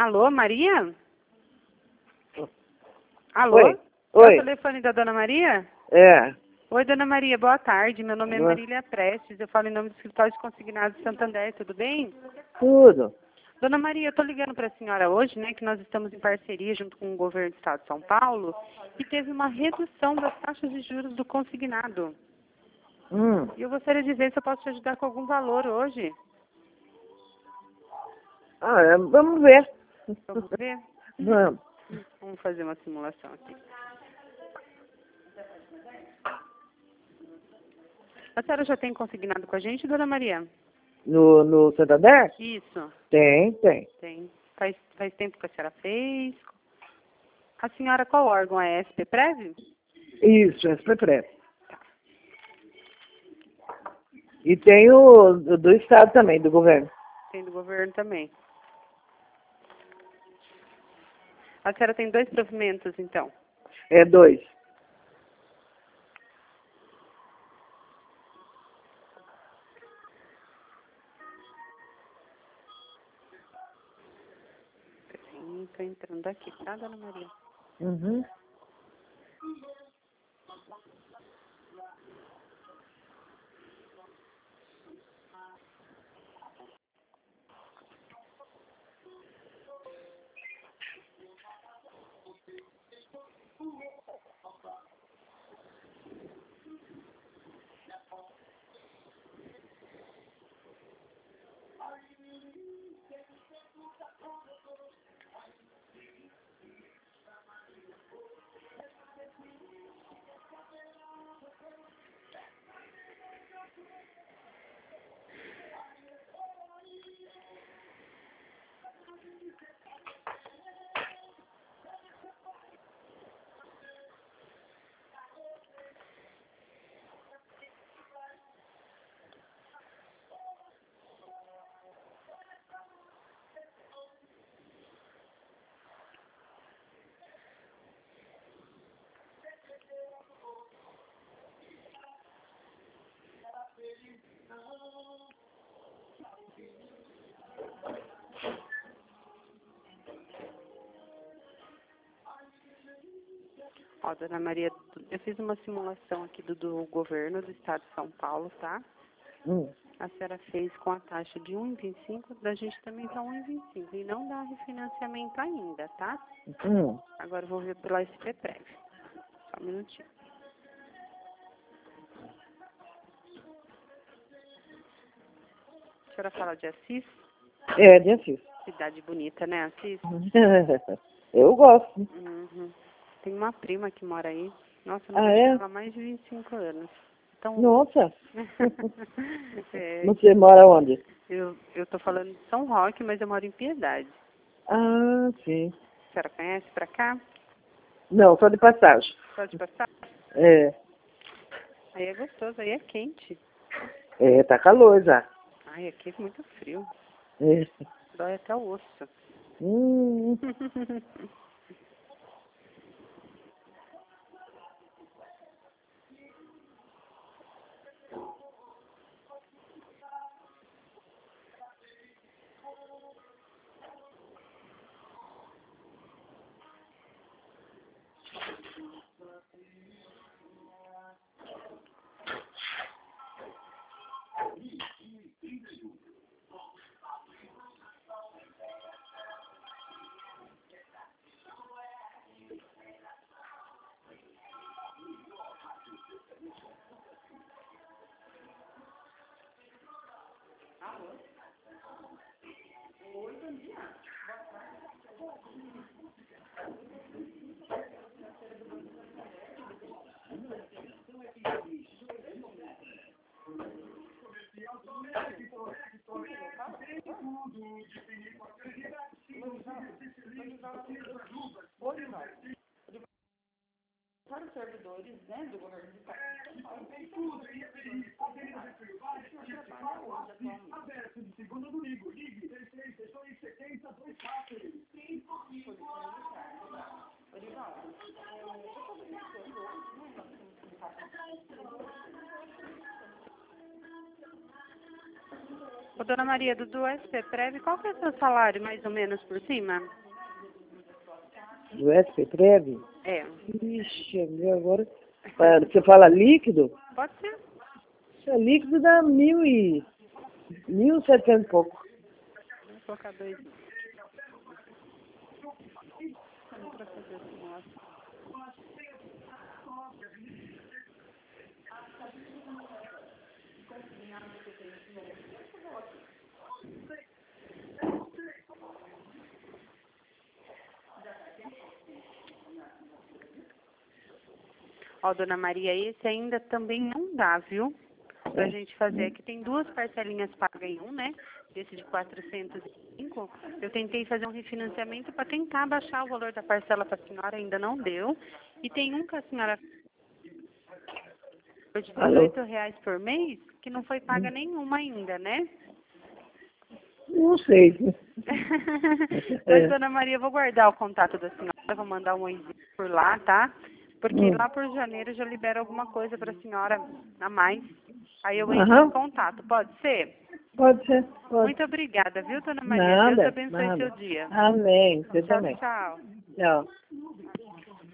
Alô, Maria? Alô? Oi. É Oi. o telefone da Dona Maria? É. Oi, Dona Maria, boa tarde. Meu nome é Boa. Marília Prestes. Eu falo em nome do Escritório de Consignados de Santander, tudo bem? Tudo. Dona Maria, eu estou ligando para a senhora hoje, né, que nós estamos em parceria junto com o governo do Estado de São Paulo e teve uma redução das taxas de juros do consignado. E eu gostaria de ver se eu posso te ajudar com algum valor hoje. Vamos ver. Vamos ver? Vamos. Vamos fazer uma simulação aqui. A senhora já tem consignado com a gente, Dona Maria? No Santander? Isso. Tem. Tem. Faz tempo que a senhora fez? A senhora, qual órgão é? SPPrev? Isso, SPPrev. E tem o do Estado também, do governo. Tem do governo também. A senhora tem 2 provimentos, então? É 2. Estou entrando aqui, tá, Dona Maria? Uhum. Ó, Dona Maria, eu fiz uma simulação aqui do governo do Estado de São Paulo, tá? A senhora fez com a taxa de 1,25, da gente também tá 1,25. E não dá refinanciamento ainda, tá? Agora eu vou ver pela SPPrev. Só um minutinho. A senhora fala de Assis? É, de Assis. Cidade bonita, né, Assis? Eu gosto. Uhum. Tem uma prima que mora aí. Nossa, eu Ah, não vejo é? ela há mais de 25 anos. Então, Nossa. é, Você mora onde? eu tô falando de São Roque, mas eu moro em Piedade. Ah, sim. A senhora conhece pra cá? Não, só de passagem. Só de passar? É. Aí é gostoso, aí é quente. É, tá calor já. Ai, aqui é muito frio. É. Dói até o osso. Hum. Para os servidores, né, do governo do Estado. Ô, dona Maria, do SP Prev, qual que é o seu salário, mais ou menos, por cima? Do SP-Prev? É. Ixi, agora... Você fala líquido? Pode ser. Se é líquido dá 1.700 e pouco. Vou colocar 2 mil. Pra fazer a simulação. Ó, dona Maria, esse ainda também não dá, viu? Pra gente fazer. Aqui tem 2 parcelinhas pagas em um, né? Esse de 405. Eu tentei fazer um refinanciamento para tentar baixar o valor da parcela para a senhora, ainda não deu. E tem um que a senhora de R$18 por mês, que não foi paga nenhuma ainda, né? Não sei. Mas, dona Maria, eu vou guardar o contato da senhora, vou mandar um oizinho por lá, tá? Porque lá por janeiro já libera alguma coisa para a senhora a mais. Aí eu entro em contato, pode ser? Pode ser, pode. Muito obrigada, viu, dona Maria? Nada, Deus abençoe nada. seu dia. Amém, você Tchau, também. tchau. Tchau.